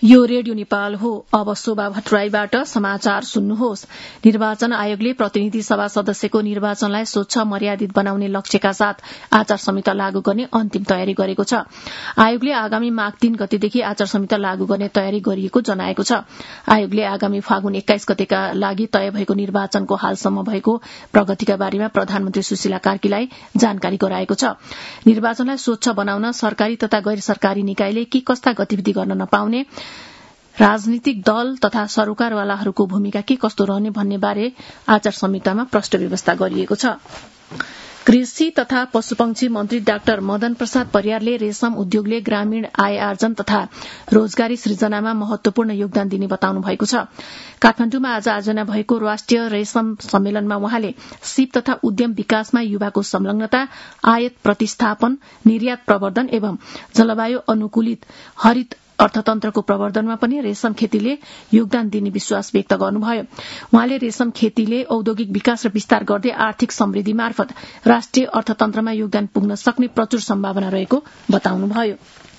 यो रेडियो नेपाल हो। अब शोभा भट्टराईबाट समाचार सुन्नुहोस्। निर्वाचन आयोगले प्रतिनिधि सभा सदस्यको निर्वाचनलाई स्वच्छ मर्यादित बनाउने लक्ष्यका साथ आचार संहिता लागू गर्ने अन्तिम तयारी गरेको छ। आयोगले आगामी माघ 3 गतेदेखि आचार संहिता लागू गर्ने तयारी गरिएको जनाएको छ। आयोगले आगामी फागुन 21 गतेका लागि तय भएको निर्वाचनको हालसम्म भएको प्रगतिका बारेमा प्रधानमन्त्री सुशीला कार्कीलाई जानकारी गराएको छ। निर्वाचनलाई स्वच्छ बनाउन सरकारी तथा गैर सरकारी निकायले के कस्ता गतिविधि गर्न नपाउने, राजनीतिक दल तथा सरोकारवालाहरूको भूमिका के कस्तो रहने भन्ने बारे आचार संहितामा प्रष्ट व्यवस्था गरिएको छ। कृषि तथा पशुपक्षी मन्त्री डाक्टर मदन प्रसाद परियारले रेशम उद्योगले ग्रामीण आय आर्जन तथा रोजगारी सृजनामा महत्वपूर्ण योगदान दिने बताउनु भएको छ। काठमाण्डुमा आज आयोजना भएको राष्ट्रिय रेशम सम्मेलनमा उहाँले सिप तथा उद्यम विकासमा युवाको संलग्नता, आयात प्रतिस्थापन, निर्यात प्रवर्धन एवं जलवायु अनुकूलित हरित अर्थतन्त्रको प्रवर्धनमा पनि रेशम खेतीले योगदान दिने विश्वास व्यक्त गर्नुभयो। उहाँले रेशम खेतीले औद्योगिक विकास र विस्तार गर्दै आर्थिक समृद्धि मार्फत राष्ट्रिय अर्थतन्त्रमा योगदान पुग्न सक्ने प्रचुर सम्भावना रहेको बताउनुभयो।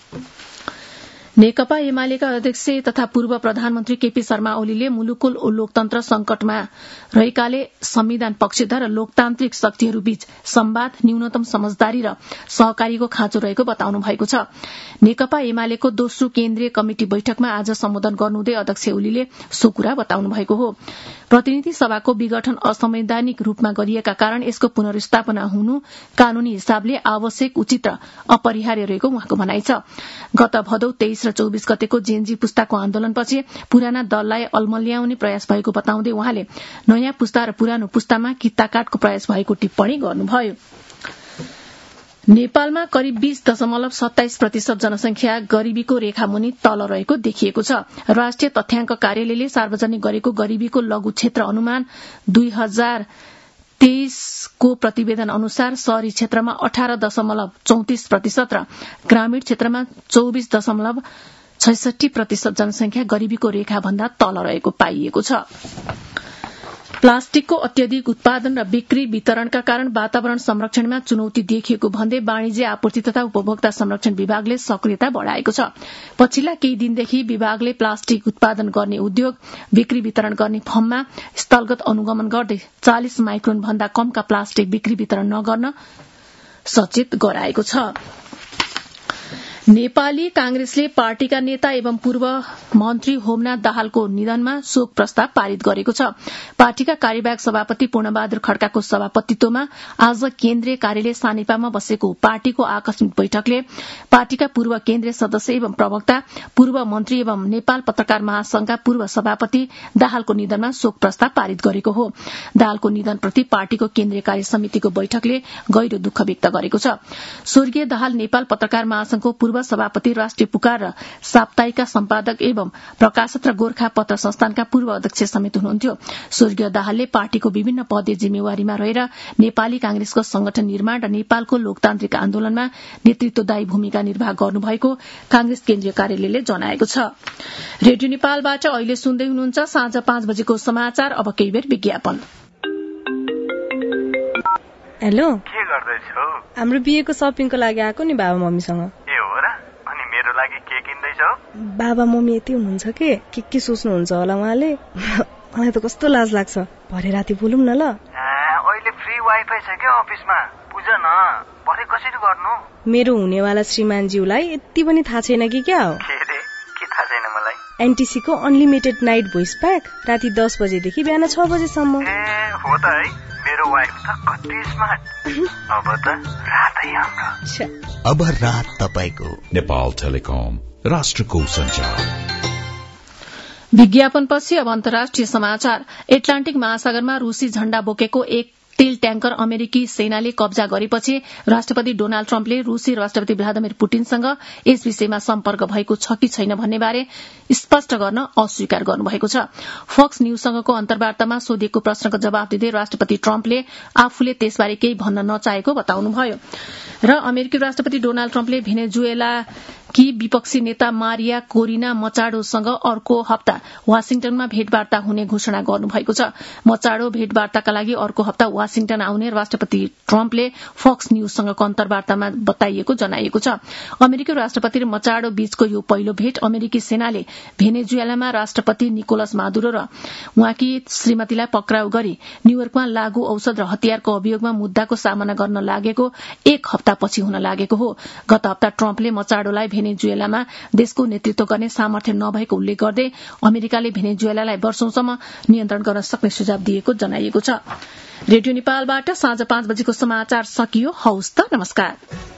नेकपा एमालेका अध्यक्ष तथा पूर्व प्रधानमन्त्री केपी शर्मा ओलीले मुलुकको लोकतन्त्र संकटमा रहेकाले संविधान पक्षधर र लोकतान्त्रिक शक्तिहरूबीच संवाद, न्यूनतम समझदारी र सहकारीको खाँचो रहेको बताउनु भएको छ। नेकपा एमालेको दोस्रो केन्द्रीय कमिटी बैठकमा आज सम्बोधन गर्नुहुँदै अध्यक्ष ओलीले सो कुरा बताउनु भएको हो। प्रतिनिधि सभाको विघटन असंवैधानिक रूपमा गरिएका कारण यसको पुनर्स्थापना हुनु कानूनी हिसाबले आवश्यक, उचित र अपरिहार्य रहेको उहाँको भनाइ छ। गत भदौ 23 र 24 गतेको जेनजी पुस्ताको आन्दोलनपछि पुराना दललाई अल्मल्याउने प्रयास भएको बताउँदै उहाँले नयाँ पुस्ता र पुरानो पुस्तामा कित्ताकाटको प्रयास भएको टिप्पणी गर्नुभयो। नेपालमा करिब 20.27% जनसंख्या गरीबीको रेखामुनि तल रहेको देखिएको छ। राष्ट्रिय तथ्याङ्क कार्यालयले सार्वजनिक गरेको गरीबीको लघु क्षेत्र अनुमान 2023 को प्रतिवेदन अनुसार शहरी क्षेत्रमा 18.34% र ग्रामीण क्षेत्रमा 24.66% जनसंख्या गरीबीको रेखा भन्दा तल रहेको पाइएको छ। प्लास्टिकको अत्यधिक उत्पादन र बिक्री वितरणका कारण वातावरण संरक्षणमा चुनौती देखिएको भन्दै वाणिज्य, आपूर्ति तथा उपभोक्ता संरक्षण विभागले सक्रियता बढ़ाएको छ। पछिल्ला केही दिनदेखि विभागले प्लास्टिक उत्पादन गर्ने उद्योग, बिक्री वितरण गर्ने फर्ममा स्थलगत अनुगमन गर्दै 40 माइक्रोन भन्दा कमका प्लास्टिक बिक्री वितरण नगर्न सचेत गराएको छ। नेपाली कांग्रेसले पार्टीका नेता एवं पूर्व मन्त्री होमनाथ दाहालको निधनमा शोक प्रस्ताव पारित गरेको छ। पार्टीका कार्यवाहक सभापति पूर्णबहादुर खड्काको सभापतित्वमा आज केन्द्रीय कार्यालय सानेपामा बसेको पार्टीको आकस्मिक बैठकले पार्टीका पूर्व केन्द्रीय सदस्य एवं प्रवक्ता, पूर्व मन्त्री एवं नेपाल पत्रकार महासंघका पूर्व सभापति दाहालको निधनमा शोक प्रस्ताव पारित गरेको हो। दाहालको निधनप्रति पार्टीको केन्द्रीय कार्य समितिको बैठकले गहिरो दुःख व्यक्त गरेको छ। स्वर्गीय दाहाल नेपाल पत्रकार महासंघको पूर्व सभापति, राष्ट्रिय पुकार र साप्ताहिकका सम्पादक एवं प्रकाशक र गोर्खा पत्र संस्थानका पूर्व अध्यक्ष समेत हुनुहुन्थ्यो। स्वर्गीय दाहालले पार्टीको विभिन्न पदीय जिम्मेवारीमा रहेर नेपाली कांग्रेसको संगठन निर्माण र नेपालको लोकतान्त्रिक आन्दोलनमा नेतृत्वदायी भूमिका निर्वाह गर्नुभएको कांग्रेस केन्द्रीय कार्यालयले जनाएको छ। रेडियो नेपालबाट अहिले सुन्दै हुनुहुन्छ साँझ 5 बजेको समाचार। अब केही बेर विज्ञापन। हेलो, के गर्दैछौ? हाम्रो बिहेको शपिङको लागि आएको नि बाबा मम्मीसँग। मेरो लागि के किन्दैछौ? बाबा मम्मी यति हुनुहुन्छ के सोच्नुहुन्छ होला उहाँले। मलाई त कस्तो लाज लाग्छ। भरे राति बोलौँ न ल। अहिले फ्री वाइफाई छ के अफिसमा? बुझ न, भरे कसरी गर्नु? मेरो हुनेवाला श्रीमानज्यूलाई यति पनि थाहा छैन कि क्या हो? के थाहा छैन मलाई? एनटीसी को अनलिमिटेड नाइट भोइस प्याक राति 10 बजेदेखि बिहान 6 बजेसम्म। हो त है, मेरो वाइफ त कति स्मार्ट। अब त रातै हाम्रो। अब रात तपाईको। नेपाल टेलिकम, राष्ट्रको सञ्चार। विज्ञापनपछि अब अन्तर्राष्ट्रिय समाचार। एटलान्टिक महासागरमा रूसी झण्डा बोकेको एक तेल ट्याङ्कर अमेरिकी सेनाले कब्जा गरेपछि राष्ट्रपति डोनाल्ड ट्रम्पले रूसी राष्ट्रपति भ्लादिमिर पुटिनसँग यस विषयमा सम्पर्क भएको छ कि छैन भन्ने बारे स्पष्ट गर्न अस्वीकार गर्नुभएको छ। फक्स न्यूजसँगको अन्तर्वार्तामा सोधिएको प्रश्नको जवाब दिँदै राष्ट्रपति ट्रम्पले आफूले त्यसबारे केही भन्न नचाहेको बताउनुभयो। र अमेरिकी राष्ट्रपति डोनाल्ड ट्रम्पले भेनेजुएला कि विपक्षी नेता मारिया कोरिना मचाडोसँग अर्को हप्ता वाशिंगटनमा भेटवार्ता हुने घोषणा गर्नुभएको छ। मचाडो भेटवार्ताका लागि अर्को हप्ता वाशिंटन आउने राष्ट्रपति ट्रम्पले फक्स न्यूजसँगको अन्तर्वार्तामा बताइएको जनाइएको छ। अमेरिकी राष्ट्रपति र मचाडो बीचको यो पहिलो भेट अमेरिकी सेनाले भेनेजुएलामा राष्ट्रपति निकोलस मादुरो र उहाँकी श्रीमतीलाई पक्राउ गरी न्यूयोर्कमा लागू औषध र हतियारको अभियोगमा मुद्दाको सामना गर्न लागेको एक हप्तापछि हुन लागेको हो। गत हप्ता ट्रम्पले मचाडोलाई भेनेजुएलामा देशको नेतृत्व गर्ने सामर्थ्य नभएको उल्लेख गर्दै अमेरिकाले भेनेजुएलालाई वर्षौंसम्म नियन्त्रण गर्न सक्ने सुझाव दिएको जनाइएको छ। रेडियो नेपालबाट साँझ 5 बजेको समाचार सकियो। हौस् त, नमस्कार।